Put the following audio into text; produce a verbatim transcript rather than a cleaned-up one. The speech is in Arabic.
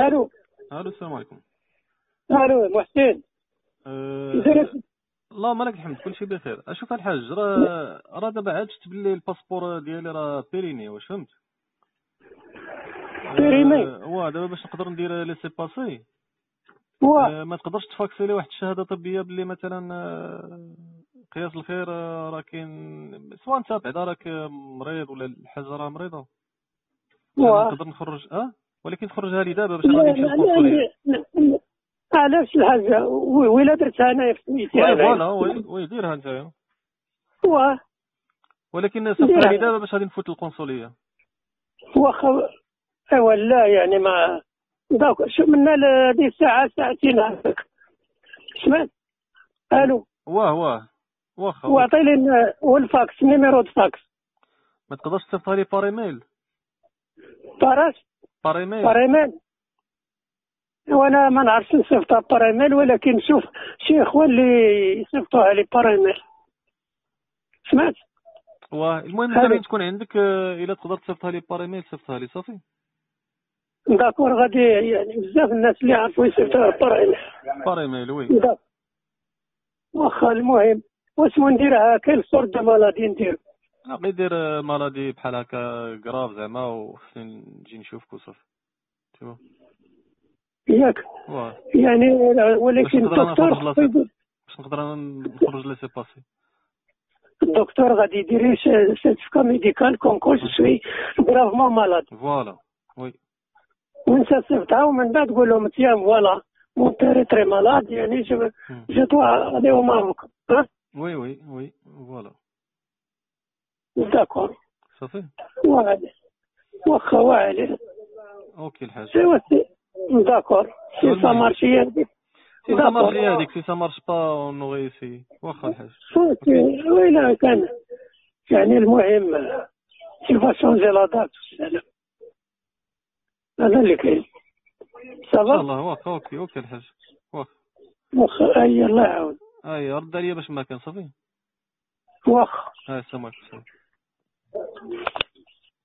الو الو السلام عليكم. الو محسن. أه... اللهم لك الحمد، كلشي بخير. اشوف الحاج، راه راه دابا عاد شفت باللي الباسبور ديالي راه بيريني، واش فهمت؟ بيريني أه... واه دابا باش نقدر ندير لي سي باسي. واه أه... ما تقدرش تفاكسي لي واحد الشهاده طبيه باللي مثلا أه... قياس الخير أه... راه كاين، سواء انت بعدا راك مريض ولا الحاجه راه مريضه، باش واه نقدر نخرج اه ولكن تخرجها لي دابا باش لا غادي نمشي لا للقنصليه. لا لا. علاش الحاجه ولا درتها انا في سميتي وي هذا؟ فوالا، وي وي ديرها نتايا، واه ولكن صيفطها لي ديرها دابا باش غادي نفوت للقنصليه. واخا. ايوا لا يعني ما داك شو منا هذه الساعه ساعتين هكاك. سمعت؟ الو واه واه واخا اوكي. واعطي لي والفاكس نيميرو الفاكس. ما تقدرش تصيفطها لي بار ايميل؟ باراش بار ايميل. باريميل. وانا ما نعرفش نصيفطها باريميل، ولكن شوف شي اخوان اللي يصيفطوها لي باريميل. سمعت؟ واه المهم انت الو فين تكون عندك، آه، الا تقدر تصيفطها لي بار ايميل صيفطها لي صافي. داكور غادي يعني بزاف الناس اللي عرفوا يصيفطوها باريميل. بار ايميل وي. داك واخا. المهم واسمو نديرها كاين صور دو مالادي ندير. آه، غير دير آه، مالادي بحال هكا كراف زعما، وخصني نجي نشوفك وصافي. شوف ياك واه يعني، باش ولكن نقدر انا الدكتور نخرج خصو لاسيب، يدير. باش نقدر انا نخرج لي سي باسي. الدكتور غادي يدير سيرتيفيكا ميديكال كونكور جو سوي برافمون مالاد. فوالا وي. وانت صيفطها ومن بعد تقول لهم تيام فوالا مون تري تري مالاد، يعني جو مم. جو دوا الي او ماروك. ها وي وي وي فوالا داكور. صافي. واعر واخا واعر. اوكي الحاج. سي سي داكور. هو سي سا المهم مارشي هذيك. سي سا مارشي داكور. هذيك، سي سا مارش با اون نوغي سي. واخا الحاج. صوتي اوكي ويلا كان يعني المهم سي فا شونجي لا دات والسلام. هذا اللي كاين. ان شاء صافا الله. واخا اوكي اوكي الحاج. واخا. واخا. اي الله يعاون. اي رد عليا باش ما كان صافي. واخا. هاي السلام عليكم.